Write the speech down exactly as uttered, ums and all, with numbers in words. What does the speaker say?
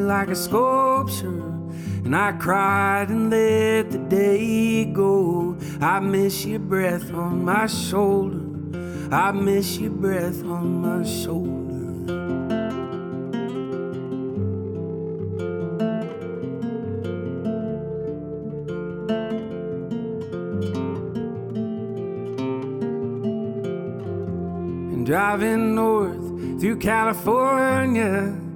like a sculpture, and I cried and let the day go. I miss your breath on my shoulder, I miss your breath on my shoulder. And driving north through California,